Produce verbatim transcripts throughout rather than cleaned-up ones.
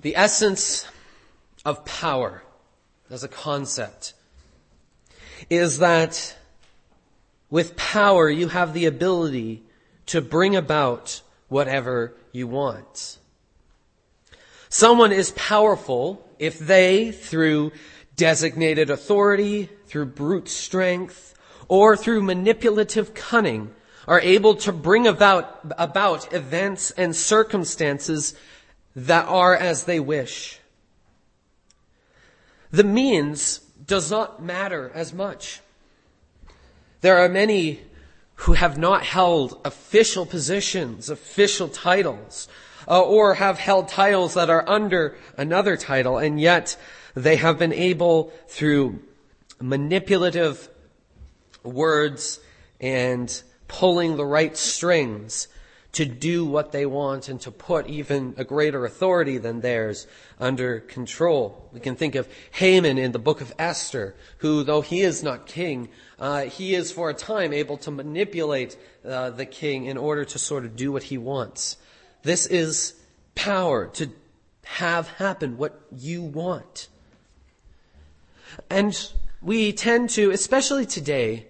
The essence of power as a concept is that with power you have the ability to bring about whatever you want. Someone is powerful if they, through designated authority, through brute strength, or through manipulative cunning, are able to bring about, about events and circumstances that are as they wish. The means does not matter as much. There are many who have not held official positions, official titles, uh, or have held titles that are under another title, and yet they have been able, through manipulative words and pulling the right strings, to do what they want and to put even a greater authority than theirs under control. We can think of Haman in the book of Esther, who, though he is not king, uh, he is for a time able to manipulate uh, the king in order to sort of do what he wants. This is power, to have happen what you want. And we tend to, especially today,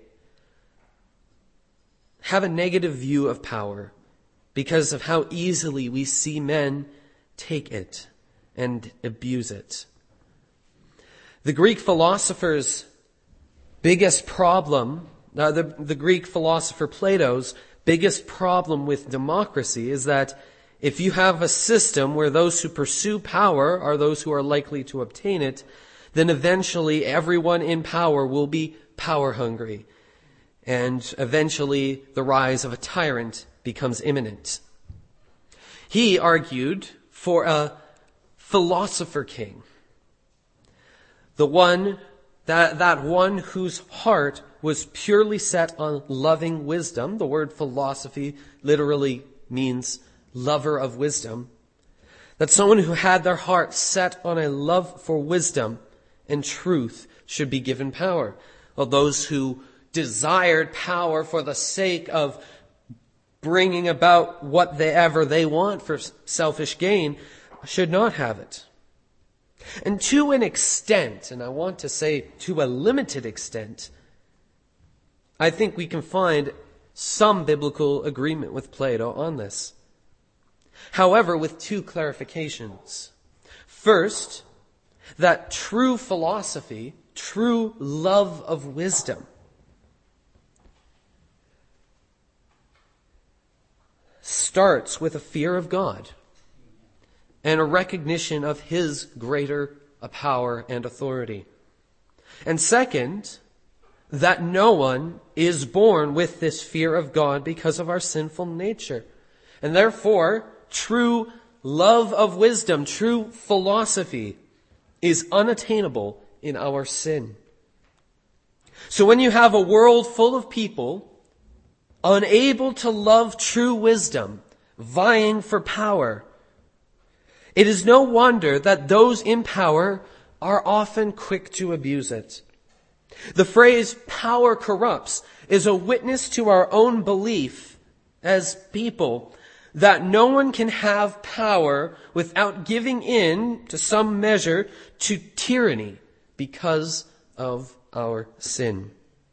have a negative view of power because of how easily we see men take it and abuse it. The Greek philosophers' biggest problem, uh, the, the Greek philosopher Plato's biggest problem with democracy is that if you have a system where those who pursue power are those who are likely to obtain it, then eventually everyone in power will be power hungry. And eventually the rise of a tyrant becomes imminent. He argued for a philosopher king. The one, that, that one whose heart was purely set on loving wisdom. The word philosophy literally means lover of wisdom. That someone who had their heart set on a love for wisdom and truth should be given power. While those who desired power for the sake of bringing about whatever they want for selfish gain should not have it. And to an extent, and I want to say to a limited extent, I think we can find some biblical agreement with Plato on this. However, with two clarifications. First, that true philosophy, true love of wisdom, starts with a fear of God and a recognition of His greater power and authority. And second, that no one is born with this fear of God because of our sinful nature. And therefore, true love of wisdom, true philosophy is unattainable in our sin. So when you have a world full of people unable to love true wisdom, vying for power, it is no wonder that those in power are often quick to abuse it. The phrase power corrupts is a witness to our own belief as people that no one can have power without giving in to some measure to tyranny because of our sin.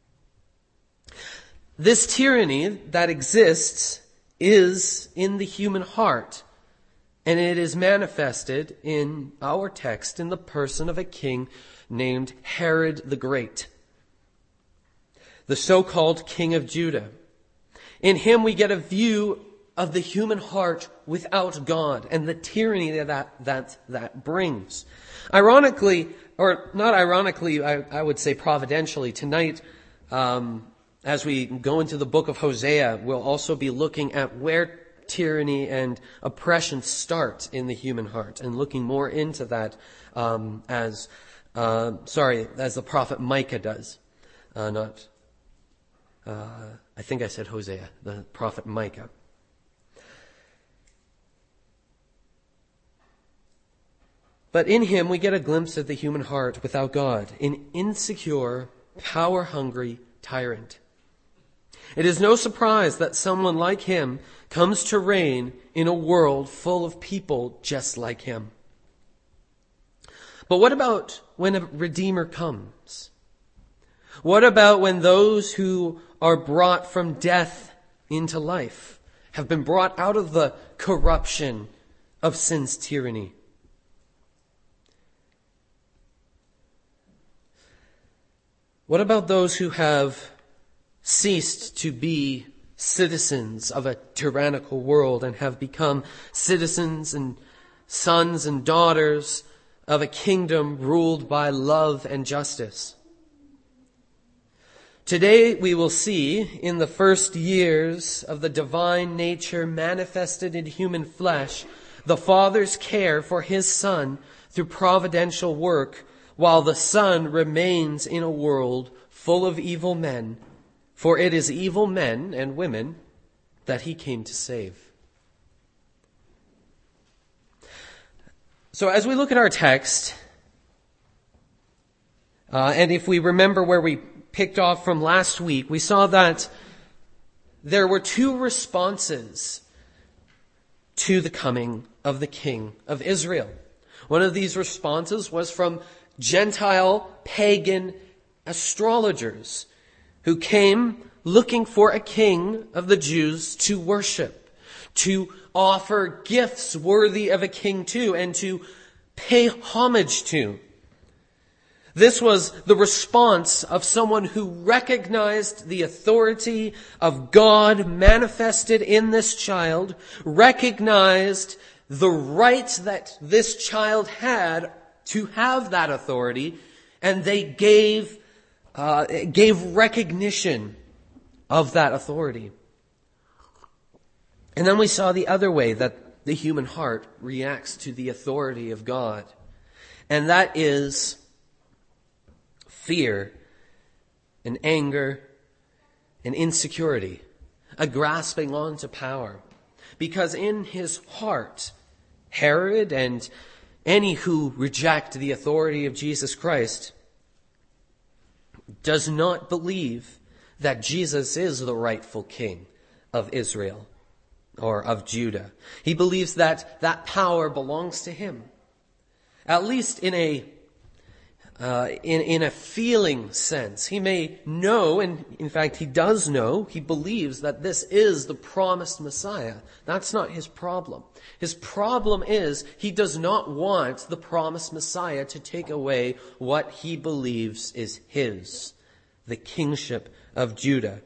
This tyranny that exists is in the human heart, and it is manifested in our text in the person of a king named Herod the Great, the so-called King of Judah. In him we get a view of the human heart without God and the tyranny that that, that, that brings. Ironically, or not ironically, I, I would say providentially, tonight, um, as we go into the book of Hosea, we'll also be looking at where tyranny and oppression start in the human heart and looking more into that um, as, uh, sorry, as the prophet Micah does. Uh, not, uh, I think I said Hosea, the prophet Micah. But in him we get a glimpse of the human heart without God, an insecure, power-hungry tyrant. It is no surprise that someone like him comes to reign in a world full of people just like him. But what about when a Redeemer comes? What about when those who are brought from death into life have been brought out of the corruption of sin's tyranny? What about those who have ceased to be citizens of a tyrannical world and have become citizens and sons and daughters of a kingdom ruled by love and justice? Today we will see in the first years of the divine nature manifested in human flesh the Father's care for his Son through providential work, while the Son remains in a world full of evil men, for it is evil men and women that he came to save. So as we look at our text, uh, and if we remember where we picked off from last week, we saw that there were two responses to the coming of the King of Israel. One of these responses was from Gentile pagan astrologers who came looking for a king of the Jews to worship, to offer gifts worthy of a king to, and to pay homage to. This was the response of someone who recognized the authority of God manifested in this child, recognized the right that this child had to have that authority, and they gave uh, gave recognition of that authority. And then we saw the other way that the human heart reacts to the authority of God, and that is fear and anger and insecurity, a grasping on to power. Because in his heart, Herod and any who reject the authority of Jesus Christ does not believe that Jesus is the rightful king of Israel or of Judah. He believes that that power belongs to him, at least in a uh, in in a feeling sense. He may know, and in fact he does know, he believes that this is the promised Messiah. That's not his problem. His problem is he does not want the promised Messiah to take away what he believes is his, the kingship of Judah.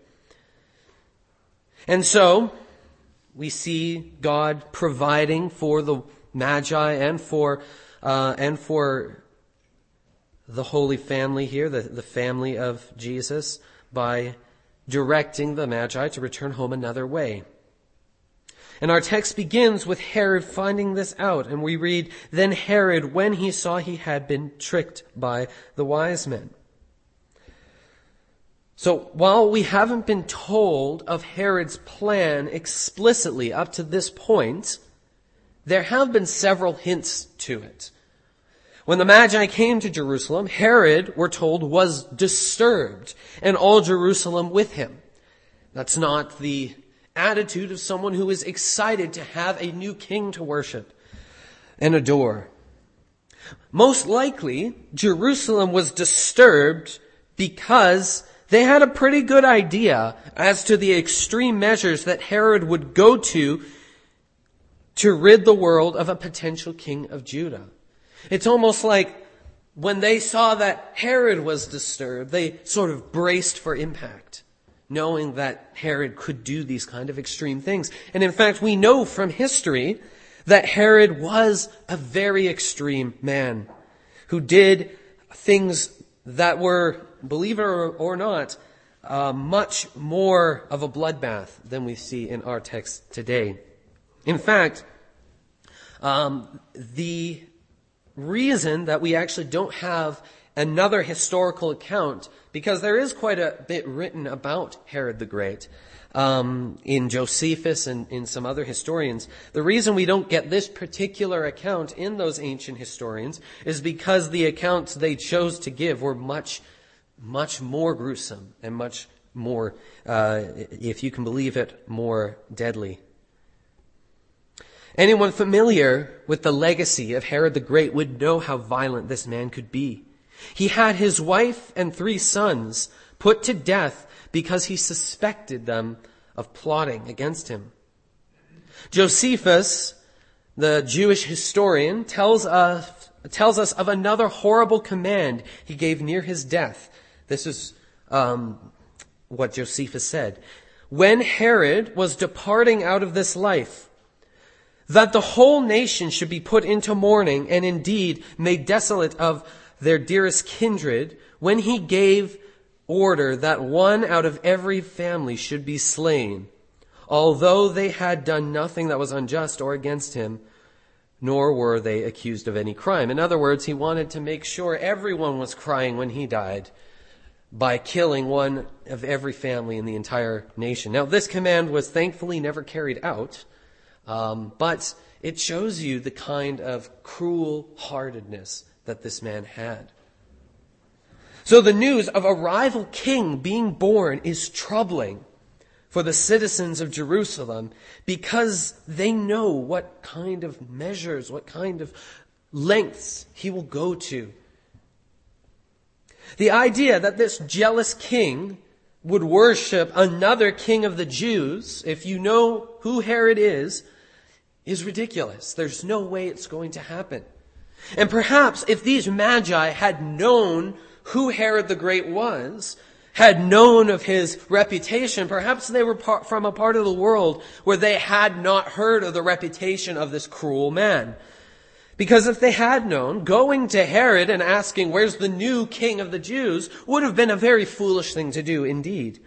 And so we see God providing for the Magi and for uh, and for the Holy Family here, the, the family of Jesus, by directing the Magi to return home another way. And our text begins with Herod finding this out, and we read, "Then Herod, when he saw he had been tricked by the wise men." So while we haven't been told of Herod's plan explicitly up to this point, there have been several hints to it. When the Magi came to Jerusalem, Herod, we're told, was disturbed, and all Jerusalem with him. That's not the attitude of someone who is excited to have a new king to worship and adore. Most likely, Jerusalem was disturbed because they had a pretty good idea as to the extreme measures that Herod would go to to rid the world of a potential king of Judah. It's almost like when they saw that Herod was disturbed, they sort of braced for impact, knowing that Herod could do these kind of extreme things. And in fact, we know from history that Herod was a very extreme man who did things that were, believe it or not, uh, much more of a bloodbath than we see in our text today. In fact, um, the reason that we actually don't have another historical account, because there is quite a bit written about Herod the Great um, in Josephus and in some other historians. The reason we don't get this particular account in those ancient historians is because the accounts they chose to give were much, much more gruesome and much more, uh, if you can believe it, more deadly. Anyone familiar with the legacy of Herod the Great would know how violent this man could be. He had his wife and three sons put to death because he suspected them of plotting against him. Josephus, the Jewish historian, tells us, tells us of another horrible command he gave near his death. This is um, what Josephus said. When Herod was departing out of this life, that the whole nation should be put into mourning and indeed made desolate of their dearest kindred, when he gave order that one out of every family should be slain, although they had done nothing that was unjust or against him, nor were they accused of any crime. In other words, he wanted to make sure everyone was crying when he died by killing one of every family in the entire nation. Now, this command was thankfully never carried out, um, but it shows you the kind of cruel-heartedness that this man had. So the news of a rival king being born is troubling for the citizens of Jerusalem because they know what kind of measures, what kind of lengths he will go to. The idea that this jealous king would worship another king of the Jews, if you know who Herod is, is ridiculous. There's no way it's going to happen. And perhaps if these magi had known who Herod the Great was, had known of his reputation, perhaps they were part, from a part of the world where they had not heard of the reputation of this cruel man. Because if they had known, going to Herod and asking, where's the new king of the Jews, would have been a very foolish thing to do indeed.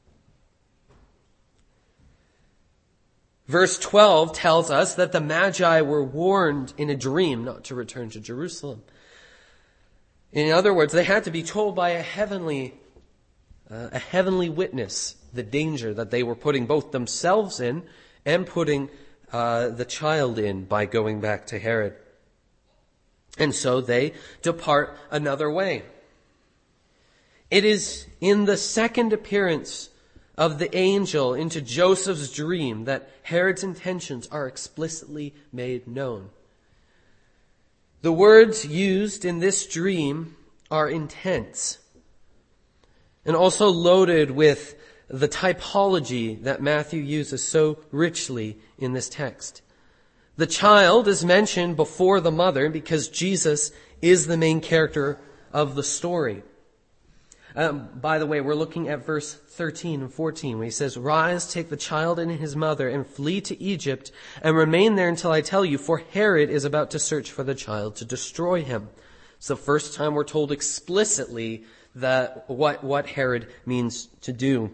Verse twelve tells us that the Magi were warned in a dream not to return to Jerusalem. In other words, they had to be told by a heavenly, uh, a heavenly witness the danger that they were putting both themselves in and putting uh, the child in by going back to Herod. And so they depart another way. It is in the second appearance of the angel into Joseph's dream that Herod's intentions are explicitly made known. The words used in this dream are intense and also loaded with the typology that Matthew uses so richly in this text. The child is mentioned before the mother because Jesus is the main character of the story. Um, by the way, we're looking at verse thirteen and fourteen where he says, "Rise, take the child and his mother and flee to Egypt and remain there until I tell you, for Herod is about to search for the child to destroy him." It's the first time we're told explicitly that what, what Herod means to do.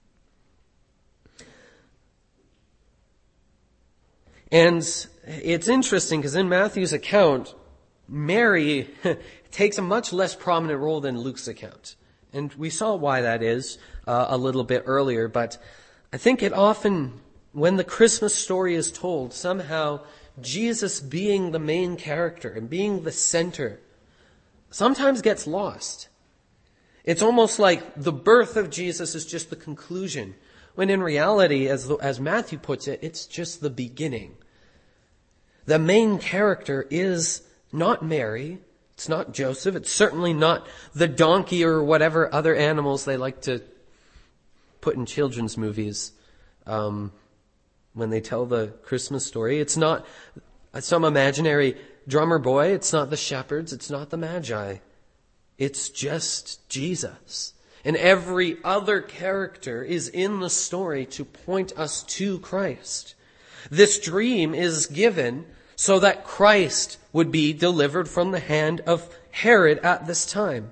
And it's interesting because in Matthew's account, Mary takes a much less prominent role than Luke's account. And we saw why that is uh, a little bit earlier, but I think it often, when the Christmas story is told, somehow Jesus being the main character and being the center sometimes gets lost. It's almost like the birth of Jesus is just the conclusion, when in reality, as, as Matthew puts it, it's just the beginning. The main character is not Mary. It's not Joseph. It's certainly not the donkey or whatever other animals they like to put in children's movies um, when they tell the Christmas story. It's not some imaginary drummer boy. It's not the shepherds. It's not the Magi. It's just Jesus. And every other character is in the story to point us to Christ. This dream is given so that Christ would be delivered from the hand of Herod at this time.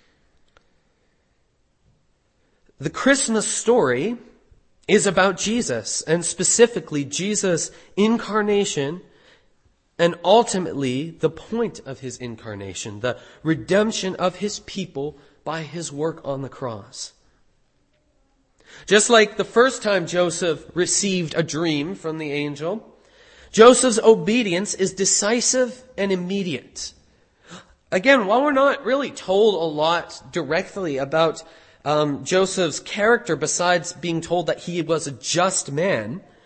The Christmas story is about Jesus, and specifically Jesus' incarnation, and ultimately the point of his incarnation, the redemption of his people by his work on the cross. Just like the first time Joseph received a dream from the angel, Joseph's obedience is decisive and immediate. Again, while we're not really told a lot directly about um, Joseph's character besides being told that he was a just man,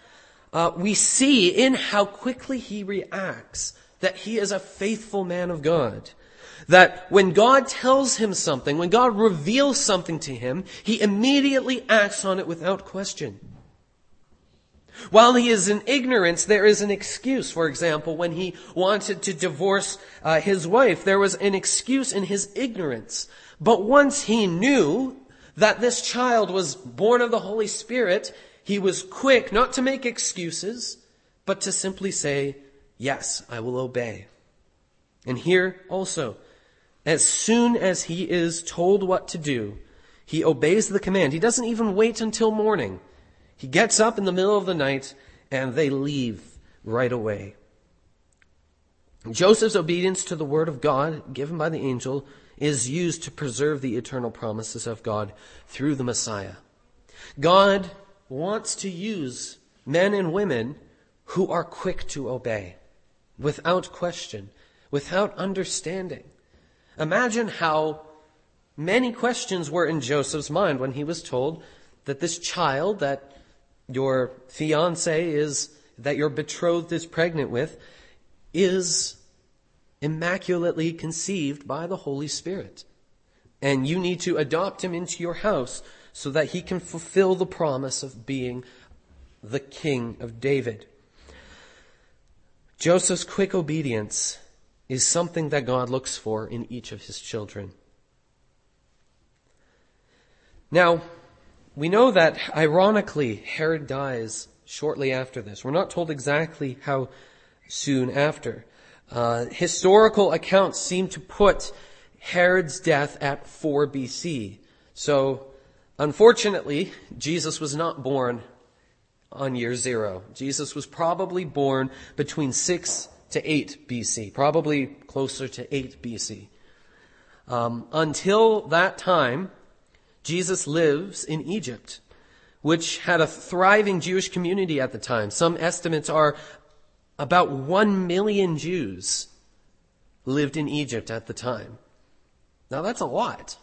uh, we see in how quickly he reacts that he is a faithful man of God. That when God tells him something, when God reveals something to him, he immediately acts on it without question. While he is in ignorance, there is an excuse. For example, when he wanted to divorce uh, his wife, there was an excuse in his ignorance. But once he knew that this child was born of the Holy Spirit, he was quick not to make excuses, but to simply say, yes, I will obey. And here also, as soon as he is told what to do, he obeys the command. He doesn't even wait until morning. He gets up in the middle of the night and they leave right away. Joseph's obedience to the word of God given by the angel is used to preserve the eternal promises of God through the Messiah. God wants to use men and women who are quick to obey, without question, without understanding. Imagine how many questions were in Joseph's mind when he was told that this child that your fiancé is, that your betrothed is pregnant with, is immaculately conceived by the Holy Spirit. And you need to adopt him into your house so that he can fulfill the promise of being the king of David. Joseph's quick obedience is something that God looks for in each of his children. Now, we know that, ironically, Herod dies shortly after this. We're not told exactly how soon after. Uh, historical accounts seem to put Herod's death at four B C. So, unfortunately, Jesus was not born on year zero. Jesus was probably born between six to eight B C, probably closer to eight B C. Um, until that time, Jesus lives in Egypt, which had a thriving Jewish community at the time. Some estimates are about one million Jews lived in Egypt at the time. Now that's a lot.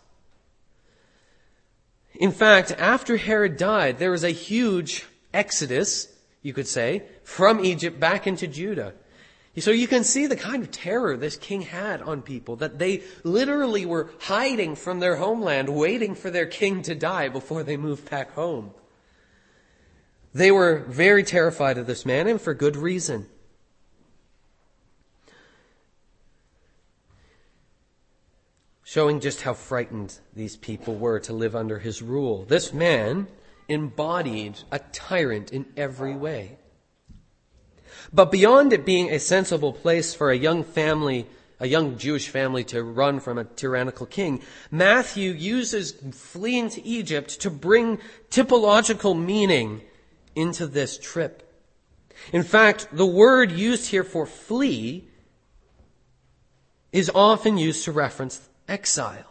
In fact, after Herod died, there was a huge exodus, you could say, from Egypt back into Judah. So you can see the kind of terror this king had on people, that they literally were hiding from their homeland, waiting for their king to die before they moved back home. They were very terrified of this man, and for good reason. Showing just how frightened these people were to live under his rule. This man embodied a tyrant in every way. But beyond it being a sensible place for a young family, a young Jewish family to run from a tyrannical king, Matthew uses fleeing to Egypt to bring typological meaning into this trip. In fact, the word used here for flee is often used to reference exile.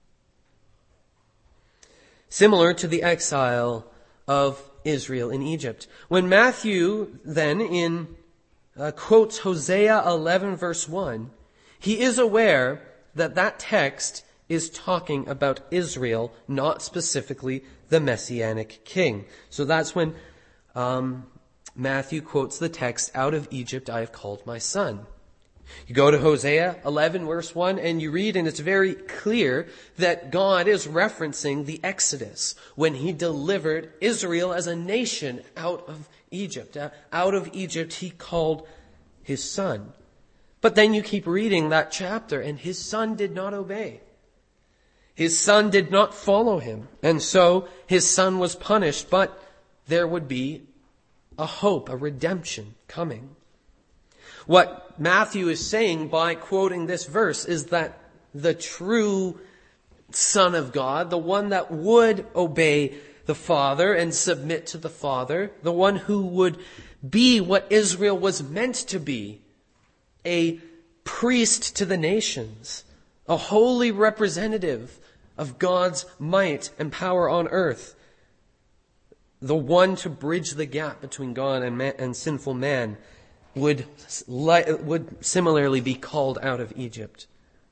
Similar to the exile of Israel in Egypt. When Matthew then in uh, quotes Hosea eleven verse one, he is aware that that text is talking about Israel, not specifically the Messianic king. So that's when um, Matthew quotes the text, "Out of Egypt I have called my son." You go to Hosea eleven verse one and you read, and it's very clear that God is referencing the Exodus when he delivered Israel as a nation out of Egypt. Out of Egypt he called his son. But then you keep reading that chapter and his son did not obey. His son did not follow him. And so his son was punished, but there would be a hope, a redemption coming. What Matthew is saying by quoting this verse is that the true Son of God, the one that would obey the Father and submit to the Father, the one who would be what Israel was meant to be, a priest to the nations, a holy representative of God's might and power on earth, the one to bridge the gap between God and, man, and sinful man, would would similarly be called out of Egypt.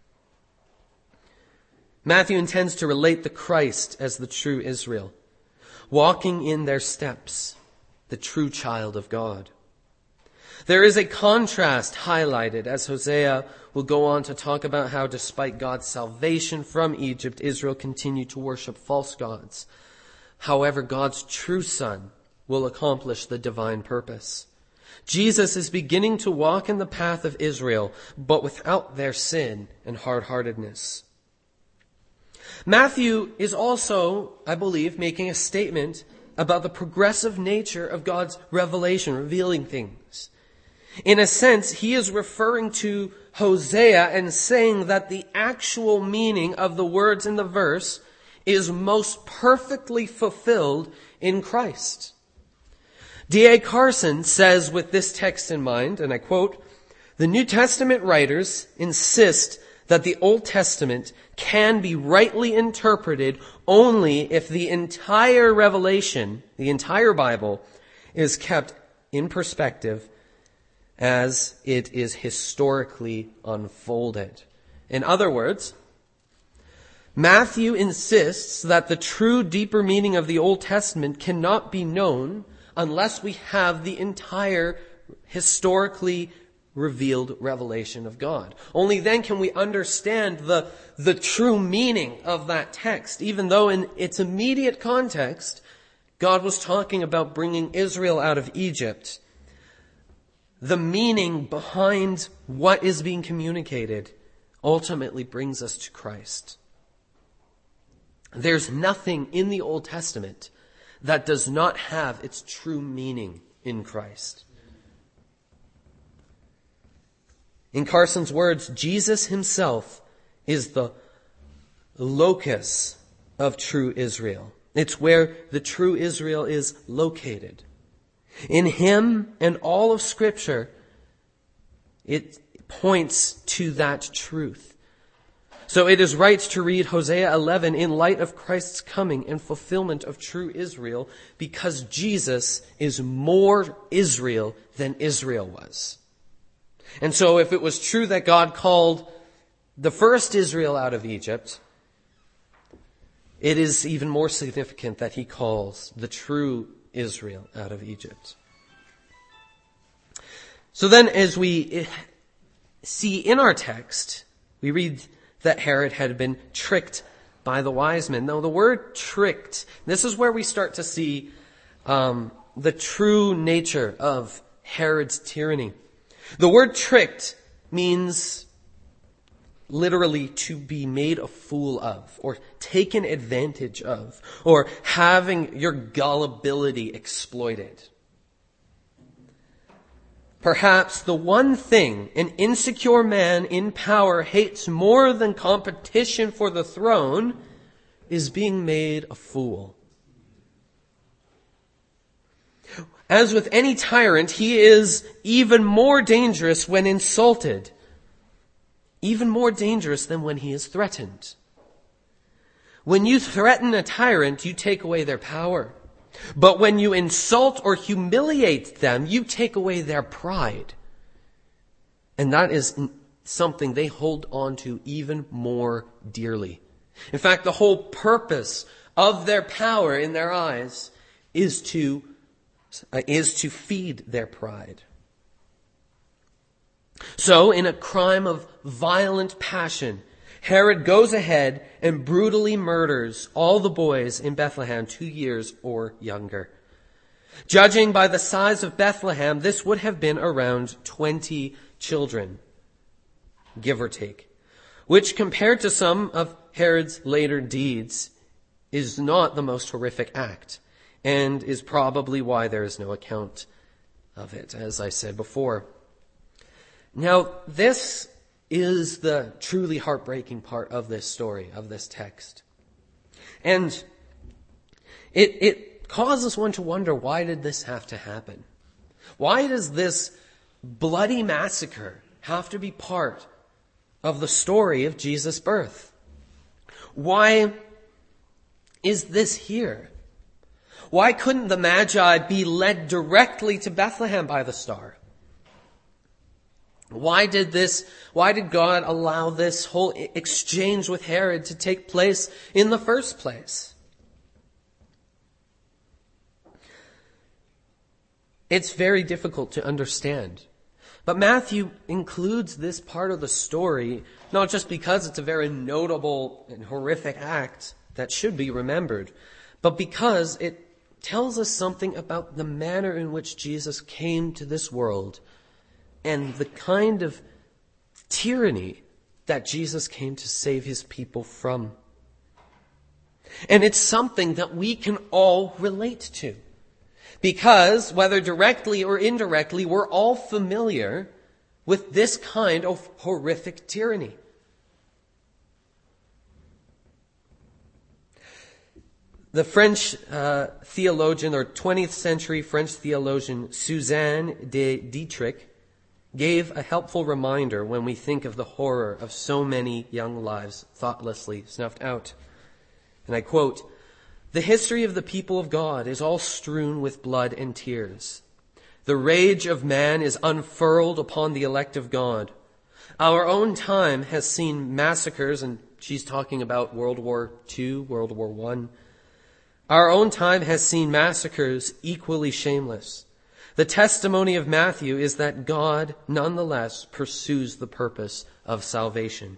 Matthew intends to relate the Christ as the true Israel, walking in their steps, the true child of God. There is a contrast highlighted as Hosea will go on to talk about how despite God's salvation from Egypt, Israel continued to worship false gods. However, God's true Son will accomplish the divine purpose. Jesus is beginning to walk in the path of Israel, but without their sin and hard-heartedness. Matthew is also, I believe, making a statement about the progressive nature of God's revelation, revealing things. In a sense, he is referring to Hosea and saying that the actual meaning of the words in the verse is most perfectly fulfilled in Christ. D A Carson says with this text in mind, and I quote, "The New Testament writers insist that the Old Testament can be rightly interpreted only if the entire revelation, the entire Bible, is kept in perspective as it is historically unfolded." In other words, Matthew insists that the true, deeper meaning of the Old Testament cannot be known unless we have the entire historically revealed revelation of God. Only then can we understand the, the true meaning of that text, even though in its immediate context, God was talking about bringing Israel out of Egypt. The meaning behind what is being communicated ultimately brings us to Christ. There's nothing in the Old Testament that does not have its true meaning in Christ. In Carson's words, Jesus himself is the locus of true Israel. It's where the true Israel is located. In him and all of Scripture, it points to that truth. So it is right to read Hosea eleven in light of Christ's coming and fulfillment of true Israel, because Jesus is more Israel than Israel was. And so if it was true that God called the first Israel out of Egypt, it is even more significant that he calls the true Israel out of Egypt. So then as we see in our text, we read that Herod had been tricked by the wise men. Now the word tricked, this is where we start to see um, the true nature of Herod's tyranny. The word tricked means literally to be made a fool of, or taken advantage of, or having your gullibility exploited. Perhaps the one thing an insecure man in power hates more than competition for the throne is being made a fool. As with any tyrant, he is even more dangerous when insulted, even more dangerous than when he is threatened. When you threaten a tyrant, you take away their power. But when you insult or humiliate them, you take away their pride. And that is something they hold on to even more dearly. In fact, the whole purpose of their power in their eyes is to, uh, is to feed their pride. So, in a crime of violent passion, Herod goes ahead and brutally murders all the boys in Bethlehem two years or younger. Judging by the size of Bethlehem, this would have been around twenty children, give or take, which compared to some of Herod's later deeds is not the most horrific act, and is probably why there is no account of it, as I said before. Now, this is the truly heartbreaking part of this story, of this text. And it, it causes one to wonder, why did this have to happen? Why does this bloody massacre have to be part of the story of Jesus' birth? Why is this here? Why couldn't the Magi be led directly to Bethlehem by the star? Why did this, why did God allow this whole exchange with Herod to take place in the first place? It's very difficult to understand. But Matthew includes this part of the story, not just because it's a very notable and horrific act that should be remembered, but because it tells us something about the manner in which Jesus came to this world and the kind of tyranny that Jesus came to save his people from. And it's something that we can all relate to. Because, whether directly or indirectly, we're all familiar with this kind of horrific tyranny. The French uh, theologian, or twentieth century French theologian, Suzanne de Dietrich, gave a helpful reminder when we think of the horror of so many young lives thoughtlessly snuffed out. And I quote, "The history of the people of God is all strewn with blood and tears. The rage of man is unfurled upon the elect of God. Our own time has seen massacres," and she's talking about World War Two, World War One. "Our own time has seen massacres equally shameless. The testimony of Matthew is that God nonetheless pursues the purpose of salvation."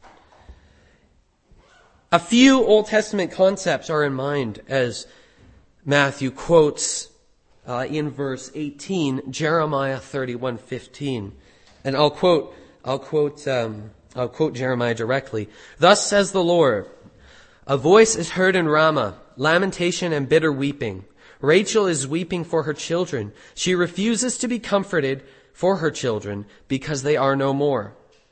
A few Old Testament concepts are in mind as Matthew quotes uh, in verse eighteen, Jeremiah thirty-one fifteen, and I'll quote, I'll quote, um, I'll quote Jeremiah directly. "Thus says the Lord, a voice is heard in Ramah, lamentation and bitter weeping. Rachel is weeping for her children. She refuses to be comforted for her children because they are no more."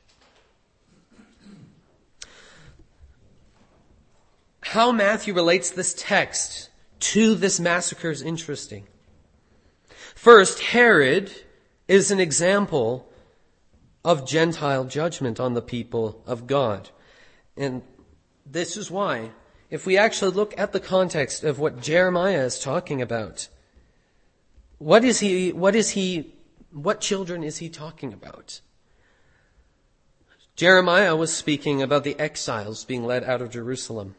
How Matthew relates this text to this massacre is interesting. First, Herod is an example of Gentile judgment on the people of God. And this is why, if we actually look at the context of what Jeremiah is talking about, what is he, what is he, what children is he talking about? Jeremiah was speaking about the exiles being led out of Jerusalem.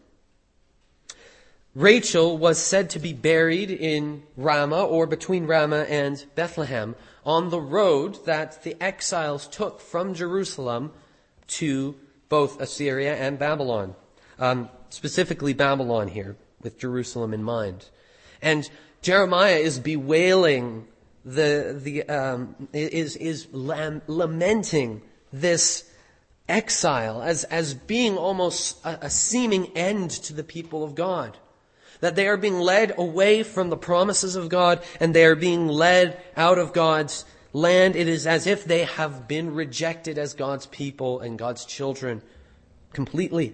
Rachel was said to be buried in Ramah, or between Ramah and Bethlehem, on the road that the exiles took from Jerusalem to both Assyria and Babylon. Um, specifically Babylon here, with Jerusalem in mind. And Jeremiah is bewailing the, the, um, is, is lam- lamenting this exile as, as being almost a, a seeming end to the people of God. That they are being led away from the promises of God, and they are being led out of God's land. It is as if they have been rejected as God's people and God's children completely.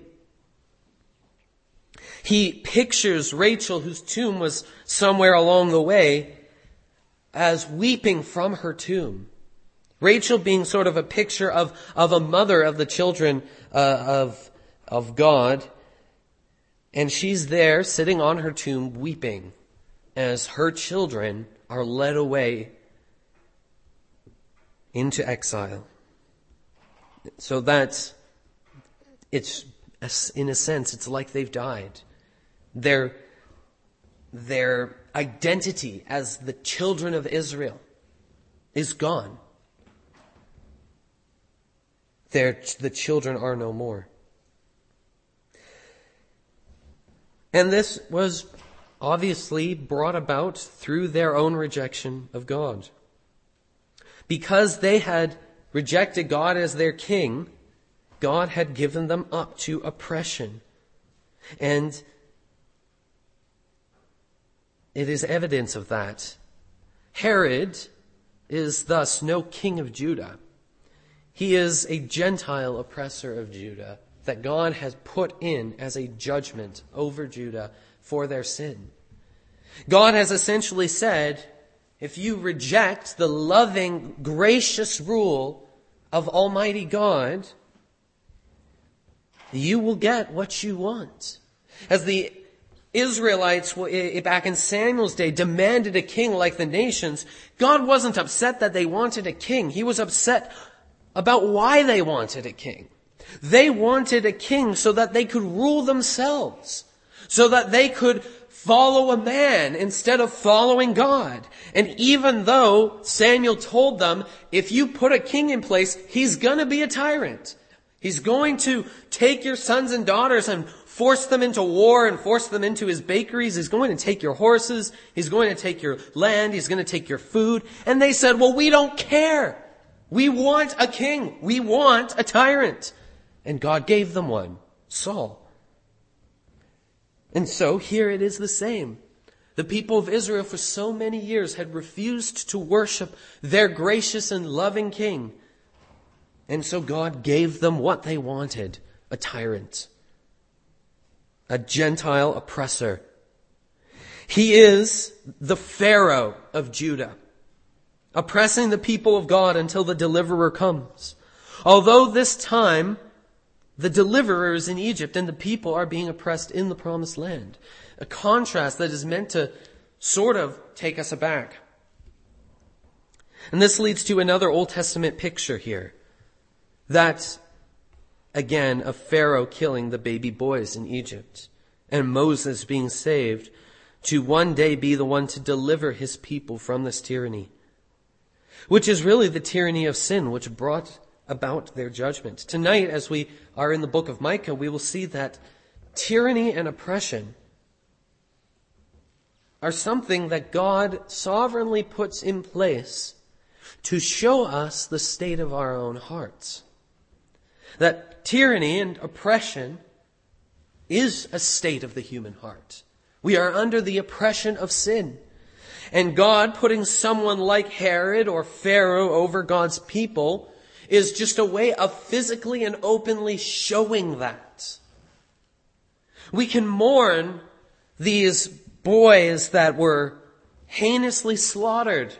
He pictures Rachel, whose tomb was somewhere along the way, as weeping from her tomb. Rachel being sort of a picture of, of a mother of the children uh, of, of God. And she's there sitting on her tomb weeping as her children are led away into exile. So that's, it's, in a sense, it's like they've died. Their, their identity as the children of Israel is gone. Their, the children are no more. And this was obviously brought about through their own rejection of God. Because they had rejected God as their king, God had given them up to oppression. And it is evidence of that. Herod is thus no king of Judah. He is a Gentile oppressor of Judah that God has put in as a judgment over Judah for their sin. God has essentially said, if you reject the loving, gracious rule of Almighty God, you will get what you want. As the Israelites back in Samuel's day demanded a king like the nations, God wasn't upset that they wanted a king. He was upset about why they wanted a king. They wanted a king so that they could rule themselves, so that they could follow a man instead of following God. And even though Samuel told them, if you put a king in place, he's gonna be a tyrant. He's going to take your sons and daughters and force them into war and force them into his bakeries. He's going to take your horses. He's going to take your land. He's going to take your food. And they said, well, we don't care. We want a king. We want a tyrant. And God gave them one, Saul. And so here it is the same. The people of Israel for so many years had refused to worship their gracious and loving king. And so God gave them what they wanted, a tyrant, a Gentile oppressor. He is the Pharaoh of Judah, oppressing the people of God until the deliverer comes. Although this time the deliverer is in Egypt and the people are being oppressed in the promised land. A contrast that is meant to sort of take us aback. And this leads to another Old Testament picture here. That, again, of Pharaoh killing the baby boys in Egypt and Moses being saved to one day be the one to deliver his people from this tyranny, which is really the tyranny of sin, which brought about their judgment. Tonight, as we are in the book of Micah, we will see that tyranny and oppression are something that God sovereignly puts in place to show us the state of our own hearts. That tyranny and oppression is a state of the human heart. We are under the oppression of sin. And God putting someone like Herod or Pharaoh over God's people is just a way of physically and openly showing that. We can mourn these boys that were heinously slaughtered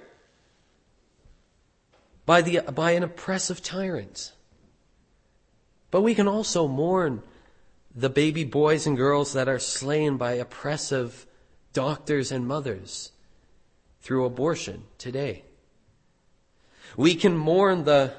by the by an oppressive tyrant. But we can also mourn the baby boys and girls that are slain by oppressive doctors and mothers through abortion today. We can mourn the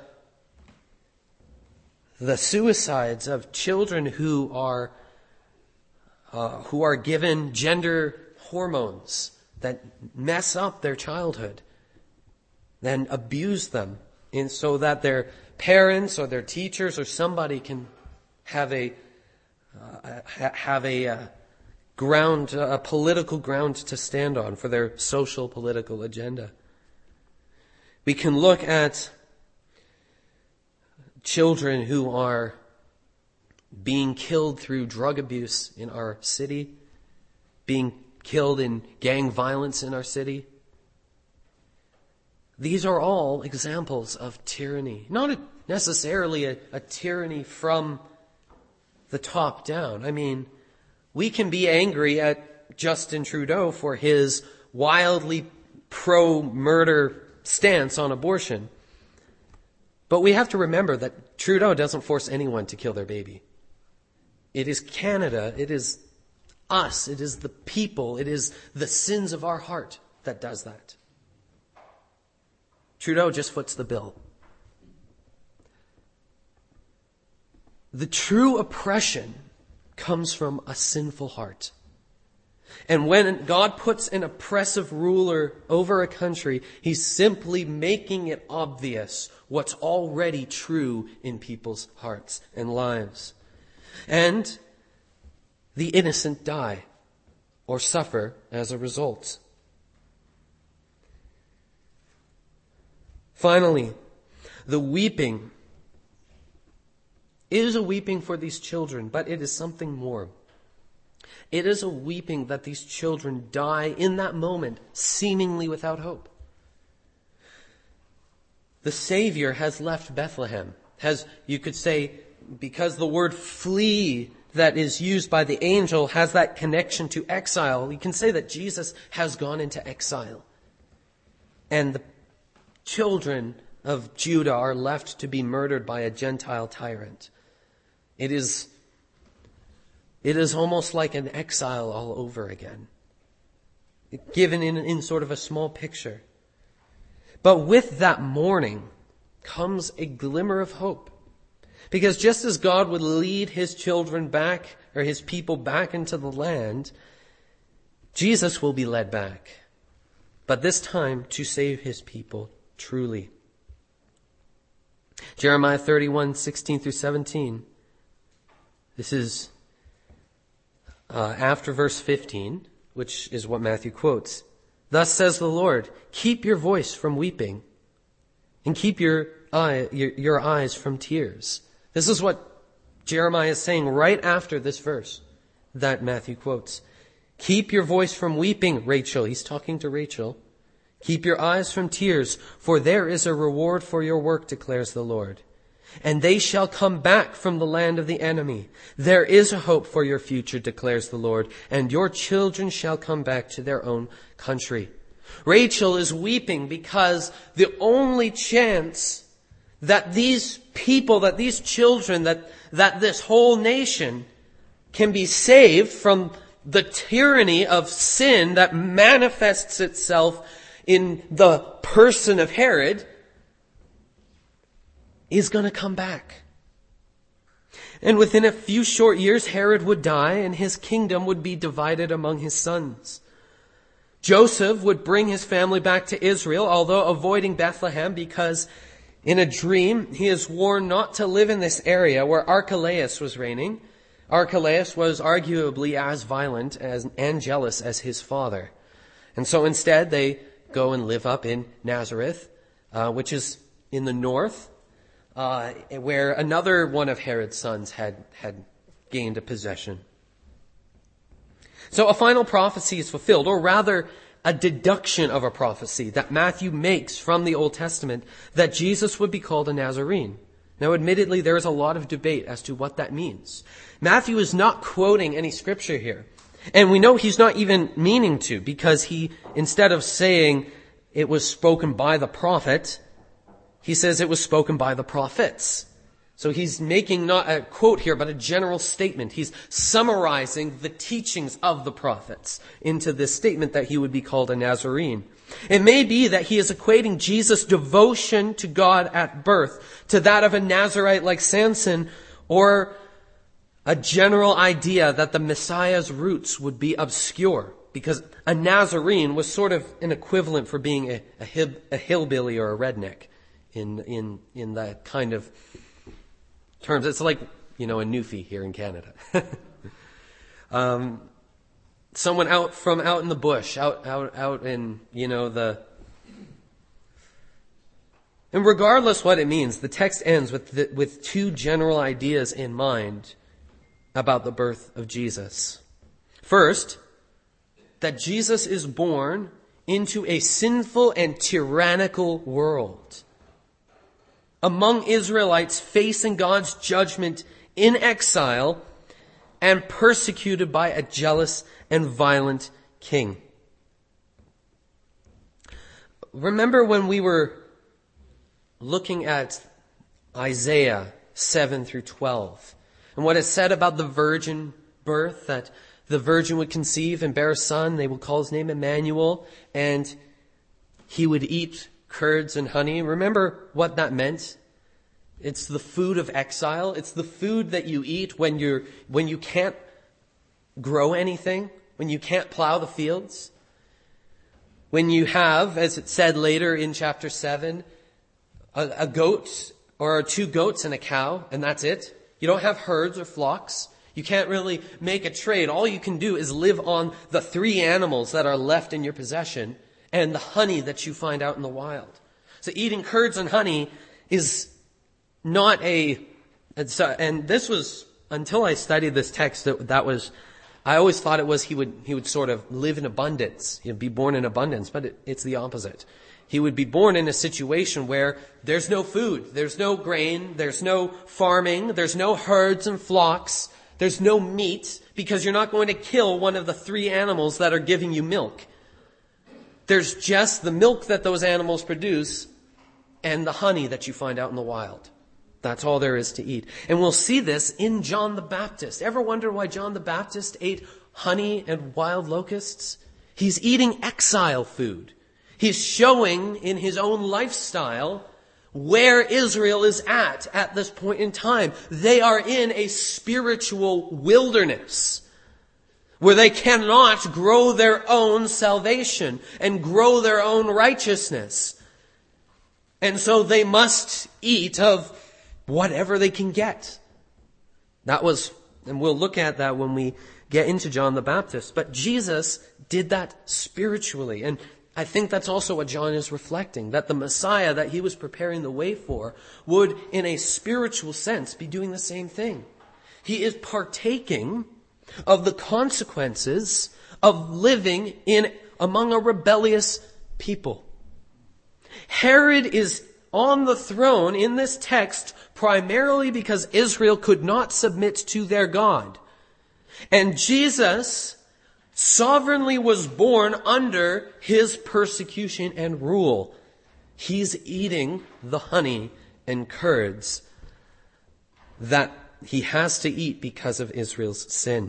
the suicides of children who are uh, who are given gender hormones that mess up their childhood, then abuse them, and so that their parents or their teachers or somebody can have a uh, ha- have a uh, ground, a political ground to stand on for their social political agenda. We can look at children who are being killed through drug abuse in our city, being killed in gang violence in our city. These are all examples of tyranny. Not a, necessarily a, a tyranny from the top down. I mean, we can be angry at Justin Trudeau for his wildly pro-murder stance on abortion. But we have to remember that Trudeau doesn't force anyone to kill their baby. It is Canada, it is us, it is the people, it is the sins of our heart that does that. Trudeau just foots the bill. The true oppression comes from a sinful heart. And when God puts an oppressive ruler over a country, he's simply making it obvious what's already true in people's hearts and lives. And the innocent die or suffer as a result. Finally, the weeping is a weeping for these children, but it is something more. It is a weeping that these children die in that moment, seemingly without hope. The Savior has left Bethlehem. Has, you could say, because the word flee that is used by the angel has that connection to exile, you can say that Jesus has gone into exile. And the children of Judah are left to be murdered by a Gentile tyrant. It is, it is almost like an exile all over again, given in, in sort of a small picture. But with that mourning comes a glimmer of hope. Because just as God would lead his children back, or his people back into the land, Jesus will be led back, but this time to save his people truly. Jeremiah thirty-one, sixteen through seventeen. This is uh, after verse fifteen, which is what Matthew quotes. Thus says the Lord, keep your voice from weeping and keep your, eye, your, your eyes from tears. This is what Jeremiah is saying right after this verse that Matthew quotes. Keep your voice from weeping, Rachel. He's talking to Rachel. Keep your eyes from tears, for there is a reward for your work, declares the Lord. And they shall come back from the land of the enemy. There is a hope for your future, declares the Lord, and your children shall come back to their own country. Rachel is weeping because the only chance that these people, that these children, that, that this whole nation can be saved from the tyranny of sin that manifests itself in the person of Herod is going to come back. And within a few short years, Herod would die and his kingdom would be divided among his sons. Joseph would bring his family back to Israel, although avoiding Bethlehem because in a dream he is warned not to live in this area where Archelaus was reigning. Archelaus was arguably as violent as, and jealous as his father. And so instead they go and live up in Nazareth, uh, which is in the north, uh, where another one of Herod's sons had, had gained a possession. So a final prophecy is fulfilled, or rather a deduction of a prophecy that Matthew makes from the Old Testament that Jesus would be called a Nazarene. Now, admittedly, there is a lot of debate as to what that means. Matthew is not quoting any scripture here. And we know he's not even meaning to, because he, instead of saying it was spoken by the prophet, he says it was spoken by the prophets. So he's making not a quote here, but a general statement. He's summarizing the teachings of the prophets into this statement that he would be called a Nazarene. It may be that he is equating Jesus' devotion to God at birth to that of a Nazarite like Samson, or a general idea that the Messiah's roots would be obscure, because a Nazarene was sort of an equivalent for being a, a, hib, a hillbilly or a redneck in, in, in that kind of terms. It's like, you know, a newfie here in Canada. um, someone out from out in the bush, out, out, out in, you know, the... And regardless what it means, the text ends with the, with two general ideas in mind about the birth of Jesus. First, that Jesus is born into a sinful and tyrannical world, among Israelites facing God's judgment in exile and persecuted by a jealous and violent king. Remember when we were looking at Isaiah seven through twelve, and what is said about the virgin birth, that the virgin would conceive and bear a son, they would call his name Emmanuel, and he would eat curds and honey. Remember what that meant? It's the food of exile. It's the food that you eat when you're, when you can't grow anything, when you can't plow the fields. When you have, as it said later in chapter seven, a, a goat or two goats and a cow, and that's it. You don't have herds or flocks. You can't really make a trade. All you can do is live on the three animals that are left in your possession and the honey that you find out in the wild. So eating curds and honey is not a... It's a and this was, until I studied this text, that, that was... I always thought it was he would he would sort of live in abundance. He'd be born in abundance, but it, it's the opposite. He would be born in a situation where there's no food, there's no grain, there's no farming, there's no herds and flocks, there's no meat, because you're not going to kill one of the three animals that are giving you milk. There's just the milk that those animals produce and the honey that you find out in the wild. That's all there is to eat. And we'll see this in John the Baptist. Ever wonder why John the Baptist ate honey and wild locusts? He's eating exile food. He's showing in his own lifestyle where Israel is at at this point in time. They are in a spiritual wilderness where they cannot grow their own salvation and grow their own righteousness. And so they must eat of whatever they can get. That was, and we'll look at that when we get into John the Baptist. But Jesus did that spiritually. And I think that's also what John is reflecting, that the Messiah that he was preparing the way for would, in a spiritual sense, be doing the same thing. He is partaking of the consequences of living in among a rebellious people. Herod is on the throne in this text primarily because Israel could not submit to their God. And Jesus sovereignly was born under his persecution and rule. He's eating the honey and curds that he has to eat because of Israel's sin.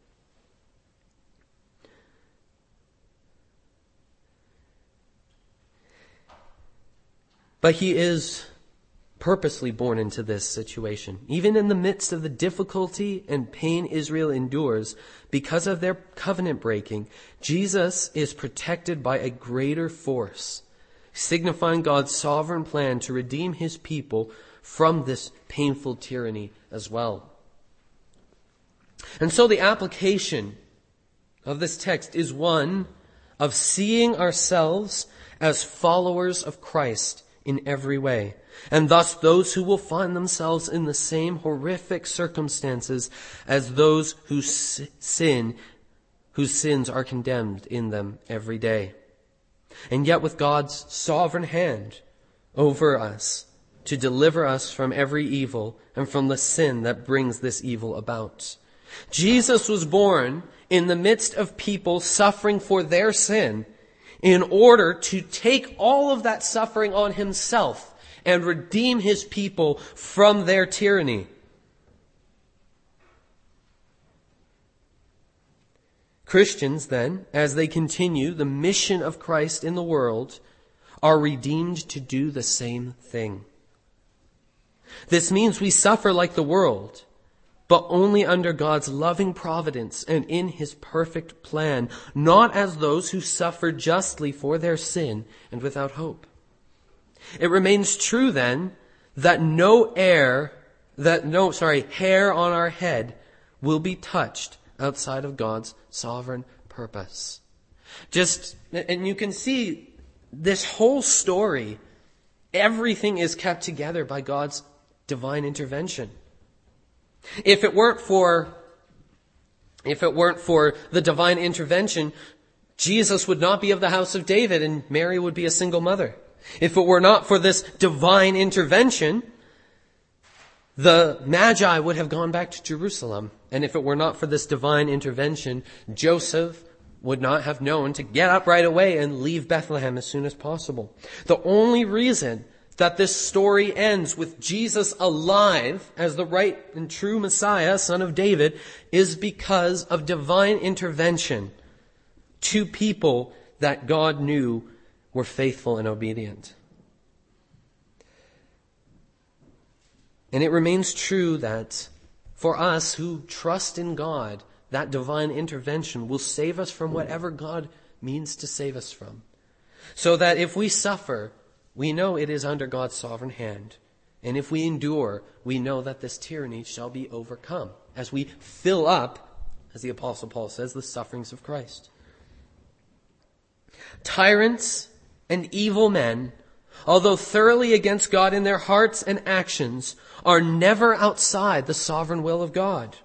But he is purposely born into this situation. Even in the midst of the difficulty and pain Israel endures because of their covenant breaking, Jesus is protected by a greater force, signifying God's sovereign plan to redeem his people from this painful tyranny as well. And so the application of this text is one of seeing ourselves as followers of Christ in every way, and thus those who will find themselves in the same horrific circumstances as those who sin, whose sins are condemned in them every day. And yet with God's sovereign hand over us to deliver us from every evil and from the sin that brings this evil about. Jesus was born in the midst of people suffering for their sin in order to take all of that suffering on himself and redeem his people from their tyranny. Christians, then, as they continue the mission of Christ in the world, are redeemed to do the same thing. This means we suffer like the world, but only under God's loving providence and in his perfect plan, not as those who suffer justly for their sin and without hope. It remains true then that no air, that no, sorry, hair on our head will be touched outside of God's sovereign purpose. Just, and you can see this whole story, everything is kept together by God's divine intervention. If it weren't for, if it weren't for the divine intervention, Jesus would not be of the house of David and Mary would be a single mother. If it were not for this divine intervention, the Magi would have gone back to Jerusalem. And if it were not for this divine intervention, Joseph would not have known to get up right away and leave Bethlehem as soon as possible. The only reason that this story ends with Jesus alive as the right and true Messiah, son of David, is because of divine intervention to people that God knew were faithful and obedient. And it remains true that for us who trust in God, that divine intervention will save us from whatever God means to save us from. So that if we suffer, we know it is under God's sovereign hand. And if we endure, we know that this tyranny shall be overcome as we fill up, as the Apostle Paul says, the sufferings of Christ. Tyrants and evil men, although thoroughly against God in their hearts and actions, are never outside the sovereign will of God.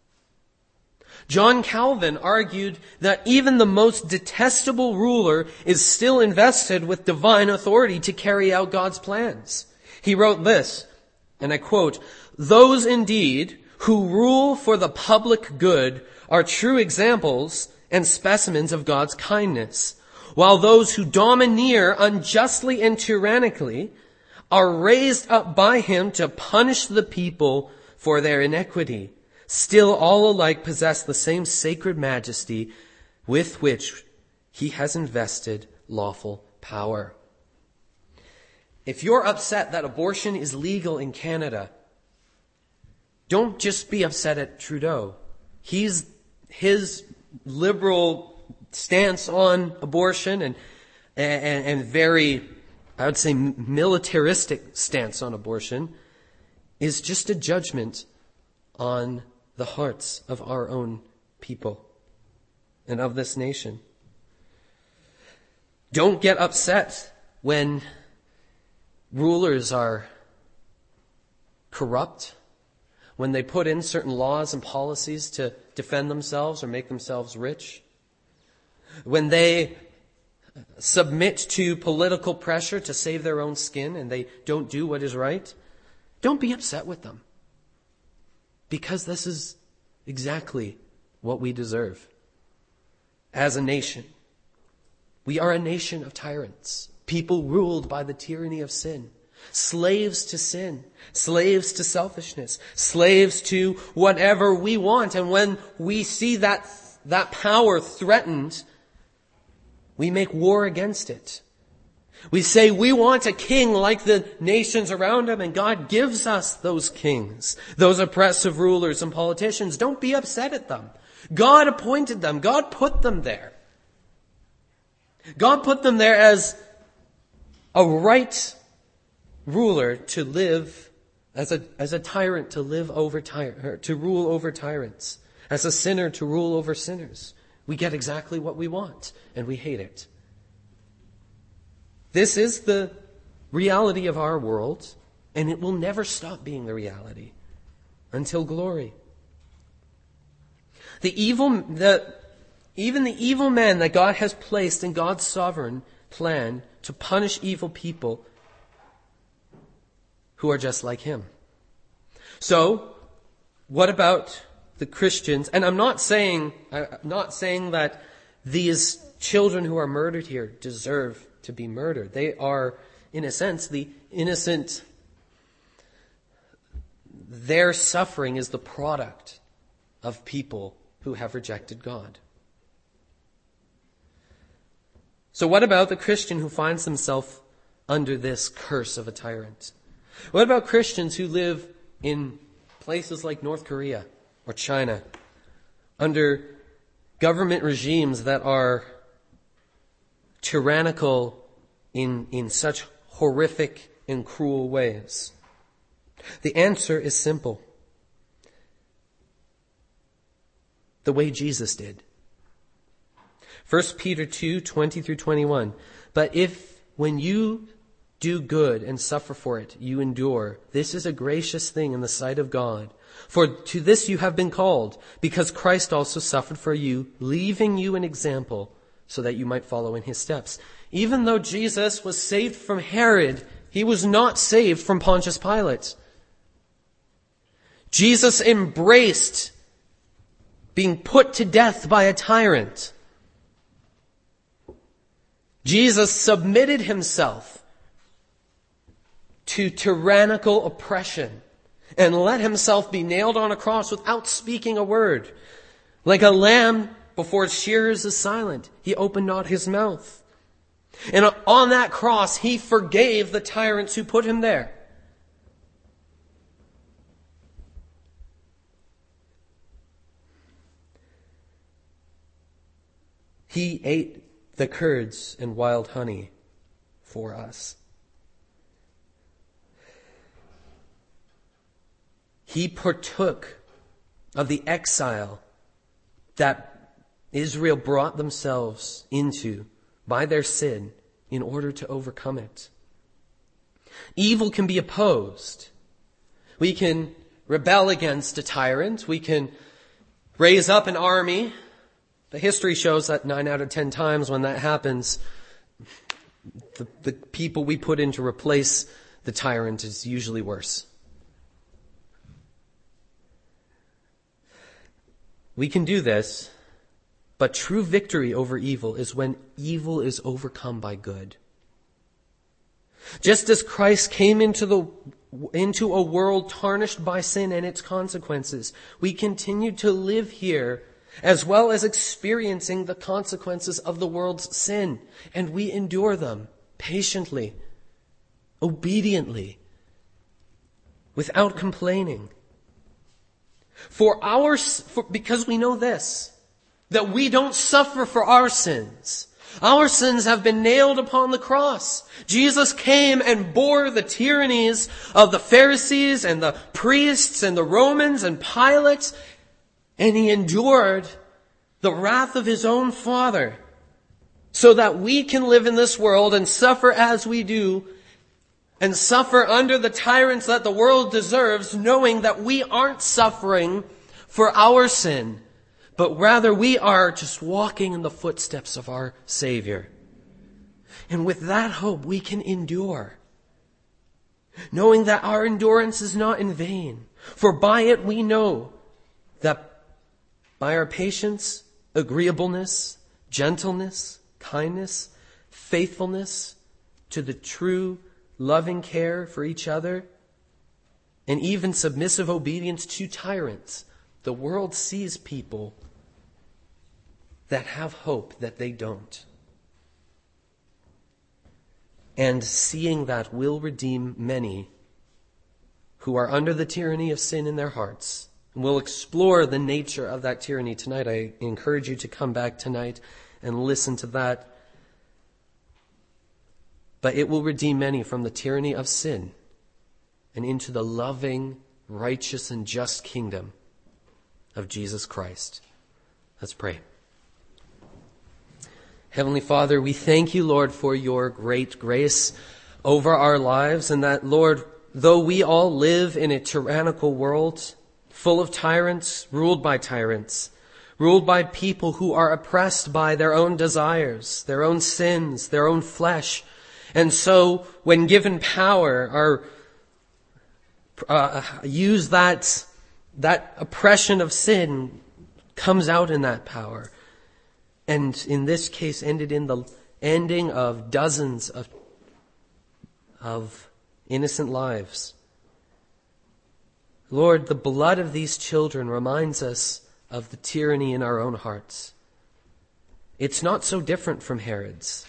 John Calvin argued that even the most detestable ruler is still invested with divine authority to carry out God's plans. He wrote this, and I quote, "Those indeed who rule for the public good are true examples and specimens of God's kindness, while those who domineer unjustly and tyrannically are raised up by him to punish the people for their iniquity, still all alike possess the same sacred majesty with which he has invested lawful power." If you're upset that abortion is legal in Canada, don't just be upset at Trudeau. He's, his liberal stance on abortion and, and, and very, I would say, militaristic stance on abortion is just a judgment on the hearts of our own people and of this nation. Don't get upset when rulers are corrupt, when they put in certain laws and policies to defend themselves or make themselves rich, when they submit to political pressure to save their own skin and they don't do what is right. Don't be upset with them, because this is exactly what we deserve as a nation. We are a nation of tyrants, people ruled by the tyranny of sin, slaves to sin, slaves to selfishness, slaves to whatever we want. And when we see that, that power threatened, we make war against it. We say we want a king like the nations around him, and God gives us those kings, those oppressive rulers and politicians. Don't be upset at them. God appointed them. God put them there. God put them there as a right ruler to live, as a, as a tyrant to live over ty- to rule over tyrants, as a sinner to rule over sinners. We get exactly what we want, and we hate it. This is the reality of our world, and it will never stop being the reality until glory. The evil, the, even the evil men that God has placed in God's sovereign plan to punish evil people who are just like him. So, what about the Christians? And I'm not saying, I'm not saying that these children who are murdered here deserve to be murdered. They are, in a sense, the innocent. Their suffering is the product of people who have rejected God. So what about the Christian who finds himself under this curse of a tyrant? What about Christians who live in places like North Korea or China, under government regimes that are tyrannical in, in such horrific and cruel ways? The answer is simple. The way Jesus did. First Peter two, twenty through twenty-one. But if when you do good and suffer for it, you endure, this is a gracious thing in the sight of God. For to this you have been called, because Christ also suffered for you, leaving you an example, so that you might follow in his steps. Even though Jesus was saved from Herod, he was not saved from Pontius Pilate. Jesus embraced being put to death by a tyrant. Jesus submitted himself to tyrannical oppression and let himself be nailed on a cross without speaking a word. Like a lamb before its shearers is silent, he opened not his mouth. And on that cross, he forgave the tyrants who put him there. He ate the curds and wild honey for us. He partook of the exile that Israel brought themselves into by their sin in order to overcome it. Evil can be opposed. We can rebel against a tyrant. We can raise up an army. The history shows that nine out of ten times when that happens, the, the people we put in to replace the tyrant is usually worse. We can do this, but true victory over evil is when evil is overcome by good. Just as Christ came into the into a world tarnished by sin and its consequences, we continue to live here as well as experiencing the consequences of the world's sin, and we endure them patiently, obediently, without complaining. For our, for, because we know this, that we don't suffer for our sins. Our sins have been nailed upon the cross. Jesus came and bore the tyrannies of the Pharisees and the priests and the Romans and Pilate, and he endured the wrath of his own Father so that we can live in this world and suffer as we do and suffer under the tyrants that the world deserves, knowing that we aren't suffering for our sin, but rather we are just walking in the footsteps of our Savior. And with that hope, we can endure, knowing that our endurance is not in vain. For by it we know that by our patience, agreeableness, gentleness, kindness, faithfulness to the true loving care for each other, and even submissive obedience to tyrants, the world sees people that have hope that they don't. And seeing that will redeem many who are under the tyranny of sin in their hearts. And we'll explore the nature of that tyranny tonight. I encourage you to come back tonight and listen to that. But it will redeem many from the tyranny of sin and into the loving, righteous, and just kingdom of Jesus Christ. Let's pray. Heavenly Father, we thank you, Lord, for your great grace over our lives, and that, Lord, though we all live in a tyrannical world full of tyrants, ruled by tyrants, ruled by people who are oppressed by their own desires, their own sins, their own flesh, and so when given power, are uh, use that that oppression of sin comes out in that power. And in this case, ended in the ending of dozens of, of innocent lives. Lord, the blood of these children reminds us of the tyranny in our own hearts. It's not so different from Herod's.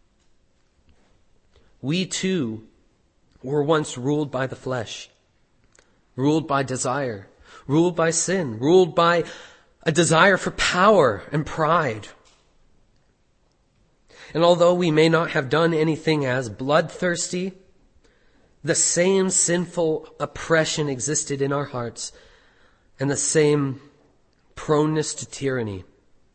We too were once ruled by the flesh, ruled by desire, ruled by sin, ruled by a desire for power and pride. And although we may not have done anything as bloodthirsty, the same sinful oppression existed in our hearts and the same proneness to tyranny.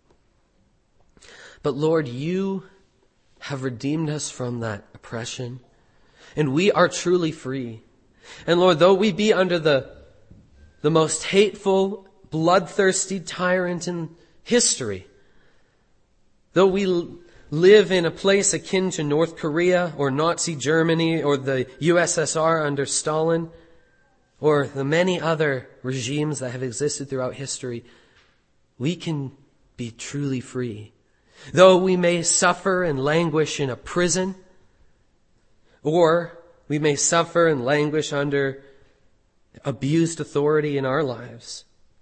But Lord, you have redeemed us from that oppression, and we are truly free. And Lord, though we be under the, the most hateful, bloodthirsty tyrant in history, though we live in a place akin to North Korea or Nazi Germany or the U S S R under Stalin or the many other regimes that have existed throughout history, we can be truly free. Though we may suffer and languish in a prison, or we may suffer and languish under abused authority in our lives,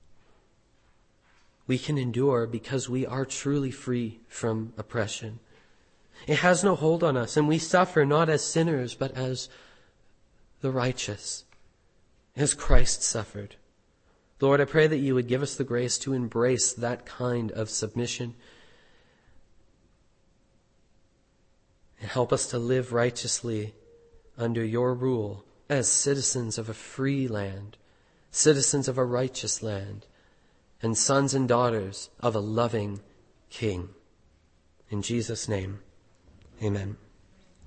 we can endure because we are truly free from oppression. It has no hold on us, and we suffer not as sinners, but as the righteous, as Christ suffered. Lord, I pray that you would give us the grace to embrace that kind of submission and help us to live righteously under your rule as citizens of a free land, citizens of a righteous land, and sons and daughters of a loving King. In Jesus' name, amen.